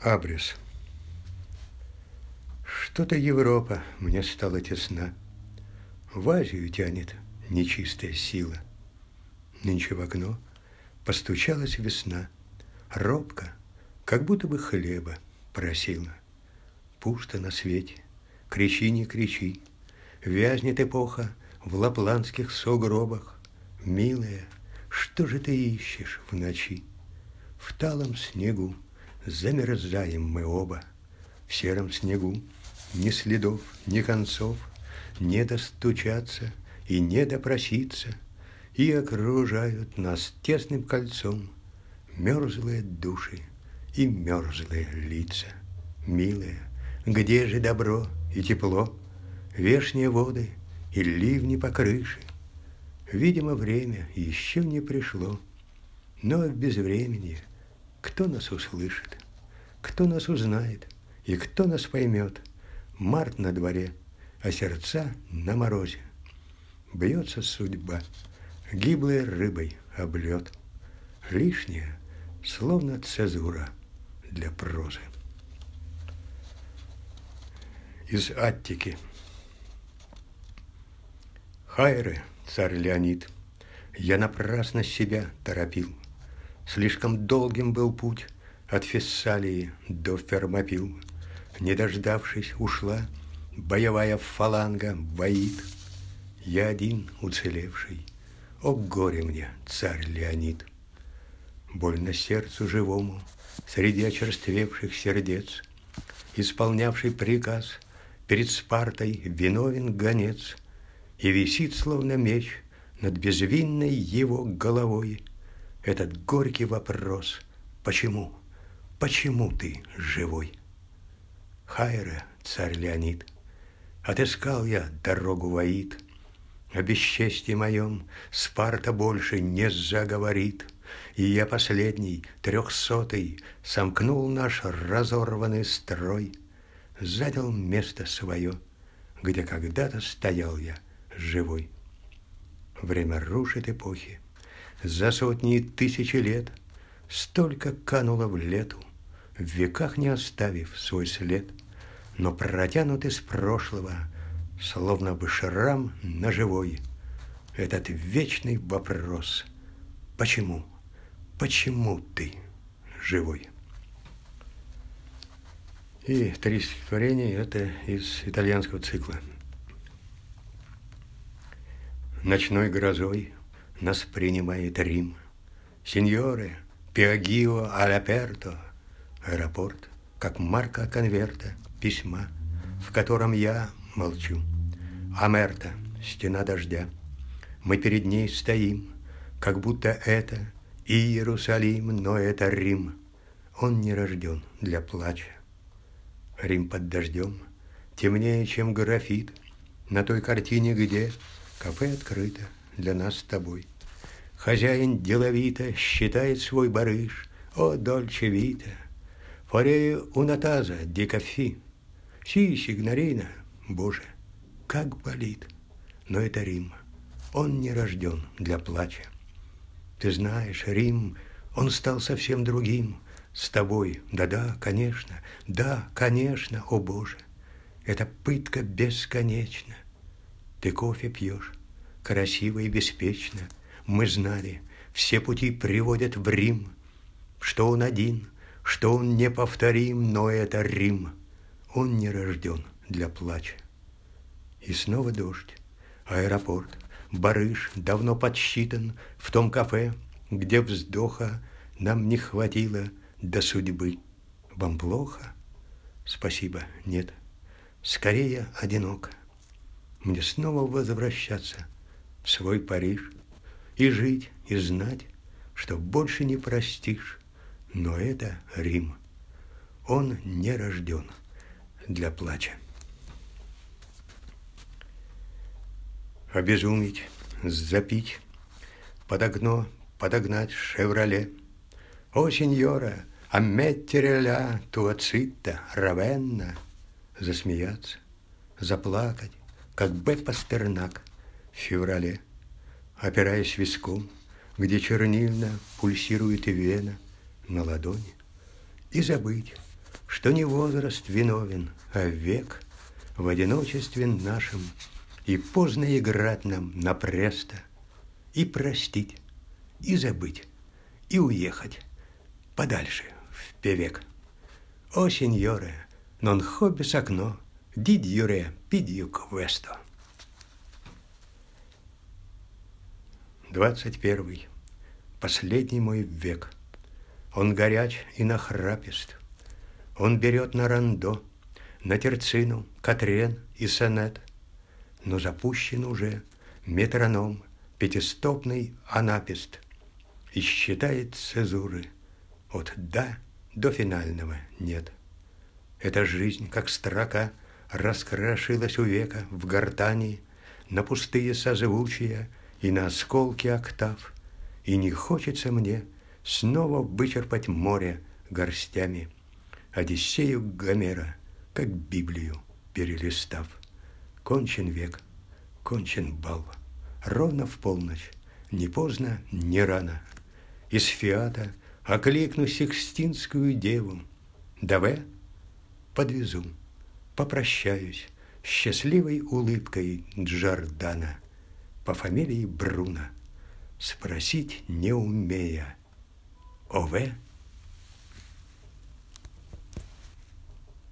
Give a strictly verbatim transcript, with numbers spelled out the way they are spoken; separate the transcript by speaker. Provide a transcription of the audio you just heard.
Speaker 1: Абрис. Что-то Европа мне стала тесна, в Азию тянет нечистая сила. Нынче в окно постучалась весна, робко, как будто бы хлеба просила. Пусто на свете, кричи, не кричи, вязнет эпоха в лапландских сугробах. Милая, что же ты ищешь в ночи? В талом снегу замерзаем мы оба. В сером снегу ни следов, ни концов, не достучаться и не допроситься, и окружают нас тесным кольцом мерзлые души и мерзлые лица. Милая, где же добро и тепло, вешние воды и ливни по крыше? Видимо, время еще не пришло, но в безвременье кто нас услышит, кто нас узнает и кто нас поймет? Март на дворе, а сердца на морозе. Бьется судьба, гиблой рыбой об лед. Лишняя, словно цезура для прозы. Из Аттики. Хайре, царь Леонид, я напрасно себя торопил. Слишком долгим был путь от Фессалии до Фермопил. Не дождавшись, ушла боевая фаланга в Аид. Я один уцелевший, о горе мне, царь Леонид. Больно сердцу живому среди очерствевших сердец, исполнявший приказ перед Спартой виновен гонец, и висит, словно меч, над безвинной его головой этот горький вопрос: почему, почему ты живой? Хайре, царь Леонид, отыскал я дорогу в Аид. О бесчестье моем Спарта больше не заговорит, и я последний, трехсотый, сомкнул наш разорванный строй, занял место свое, где когда-то стоял я живой. Время рушит эпохи, за сотни и тысячи лет столько кануло в лету, в веках не оставив свой след, но протянут из прошлого, словно бы шрам ножевой, этот вечный вопрос: почему, почему ты живой? И три стихотворения это из итальянского цикла. Ночной грозой нас принимает Рим. Синьоре, пиагио аль-аперто. Аэропорт, как марка конверта, письма, в котором я молчу. Амерта, стена дождя. Мы перед ней стоим, как будто это Иерусалим, но это Рим. Он не рожден для плача. Рим под дождем темнее, чем графит на той картине, где кафе открыто для нас с тобой. Хозяин деловито считает свой барыш. О, дольче вита, форею унатаза ди кафи. Си, сигнорина, боже, как болит. Но это Рим, он не рожден для плача. Ты знаешь, Рим, он стал совсем другим с тобой. Да-да, конечно, да, конечно, о боже, эта пытка бесконечна. Ты кофе пьешь, красиво и беспечно. Мы знали, все пути приводят в Рим, что он один, что он неповторим, но это Рим. Он не рожден для плача. И снова дождь, аэропорт, барыш давно подсчитан в том кафе, где вздоха нам не хватило до судьбы. Вам плохо? Спасибо, нет. Скорее одиноко. Мне снова возвращаться в свой Париж и жить, и знать, что больше не простишь. Но это Рим. Он не рожден для плача. Обезумить, запить, под окно подогнать «Шевроле». О, сеньора, амметtere la tua città Равенна. Засмеяться, заплакать, как Б. Пастернак в феврале, опираясь виском, где чернильно пульсирует вена на ладони, и забыть, что не возраст виновен, а век в одиночестве нашем, и поздно играть нам на престо, и простить, и забыть, и уехать подальше в Певек. О, сеньоре, non hobis окно, did you pidio questo? Двадцать первый. Последний мой век. Он горяч и нахрапист. Он берет на рандо, на терцину, катрен и сонет. Но запущен уже метроном пятистопный анапист и считает цезуры от «да» до финального «нет». Эта жизнь, как строка, раскрошилась у века в гортани на пустые созвучия и на осколки октав, и не хочется мне снова вычерпать море горстями Одиссею Гомера, как Библию перелистав. Кончен век, кончен бал, ровно в полночь, не поздно, не рано. Из фиата окликну Сикстинскую деву, давай подвезу, попрощаюсь счастливой улыбкой Джордана по фамилии Бруно, спросить не умея. Ове